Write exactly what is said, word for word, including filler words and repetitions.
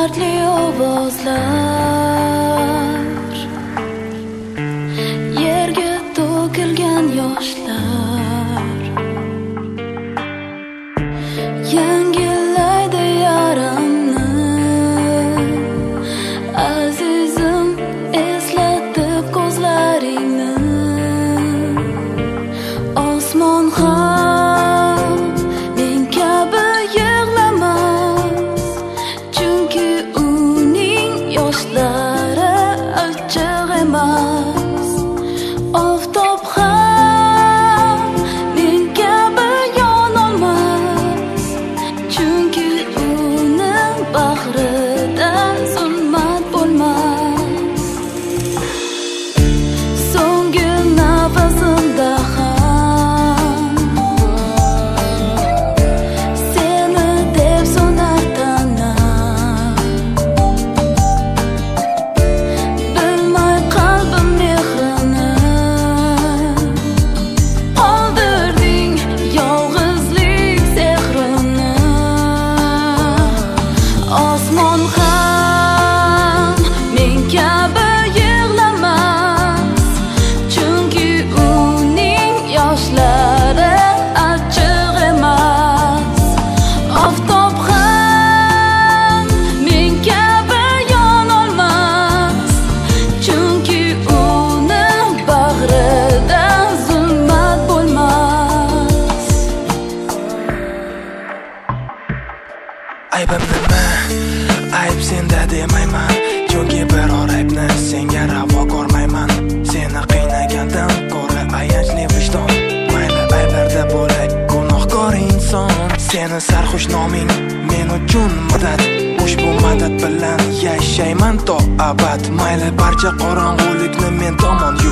dardli ovozlar, yerga to'kilgan yoshlar, yangilaydi yaramni azizim, eslatib ko'zlaringni. Osmon ham men kabi yig'lamas, chunki uning yoshlari achchiq emas. Oftob ham men kabi yonolmas, chunki uning bag'rida zulmat bo'lmas. So'nggi nafasimda ham seni deb so'nar tanam, bilmay qalbim mehrini qoldirding yolg'izlik sehrini. Osmon ham men kabi yig'lamas, chunki uning yoshlari achchiq emas. Oftob ham men kabi yonolmas, chunki uning bag'rida zulmat bo'lmas. Aybim nima? Ayb senda demayman, chunki biror aybni senga ravo ko'rmayman. Seni qiynagandan ko'ra ayanchli vijdon, mayli ayblarda bo'lay gunohkor inson. Seni sarxush noming men uchun madad, ushbu madad bilan yashayman to abad. Mayli barcha qorong'ulikni men tomon